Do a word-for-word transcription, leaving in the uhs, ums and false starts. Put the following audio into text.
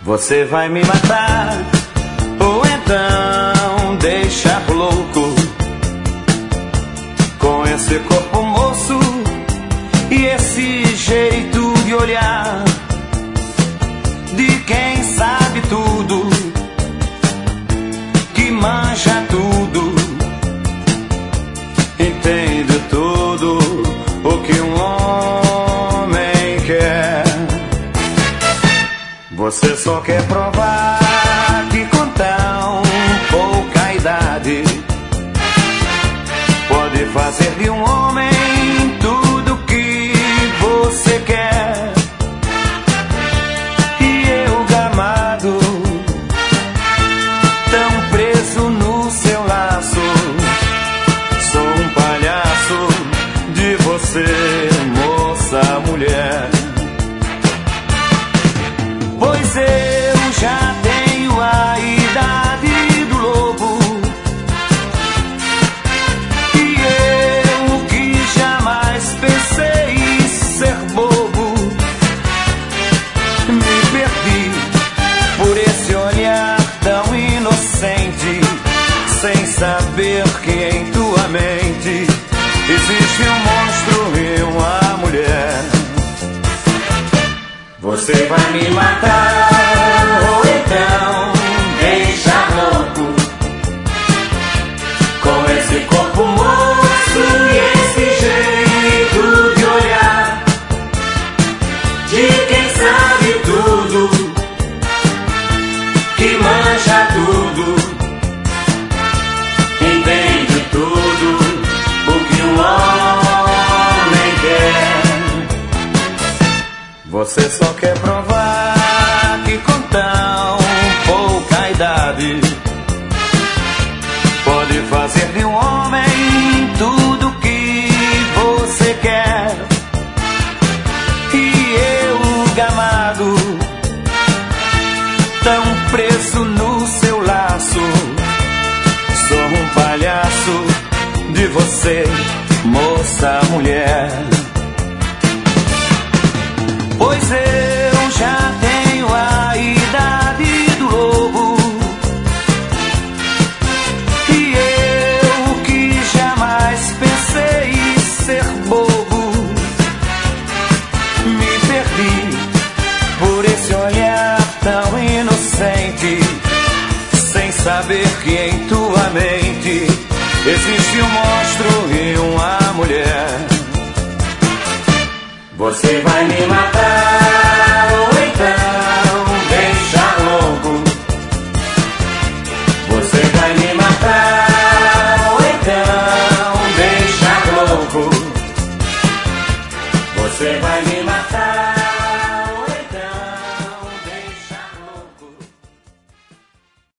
Você vai me matar, ou então deixar louco com esse corpo moço e esse jeito de olhar de quem sabe tudo, que manja tudo, entende tudo o que um homem quer. Você só quer provar que com tão pouca idade pode fazer de um homem tudo que você quer. E eu, gamado, tão preso no seu laço, sou um palhaço de você, moça, mulher. Pois eu já tenho a idade do lobo, e eu que jamais pensei em ser bobo, me perdi por esse olhar tão inocente, sem saber que em tua mente existe um monstro e uma mulher. Você vai me matar, ou então deixar louco com esse corpo moço e esse jeito de olhar de quem sabe tudo, que manja tudo, entende tudo o que um homem quer. Você só quer provar que com tão pouca idade pode fazer de um homem tudo que você quer. E eu, gamado, tão preso no seu laço, sou um palhaço de você, moça, mulher. Pois eu já tenho a idade do lobo, e eu que jamais pensei em ser bobo, me perdi por esse olhar tão inocente, sem saber que em tua mente existe um monstro e uma mulher. Você vai me matar, ou então deixar louco. Você vai me matar, ou então deixar louco. Você vai me matar.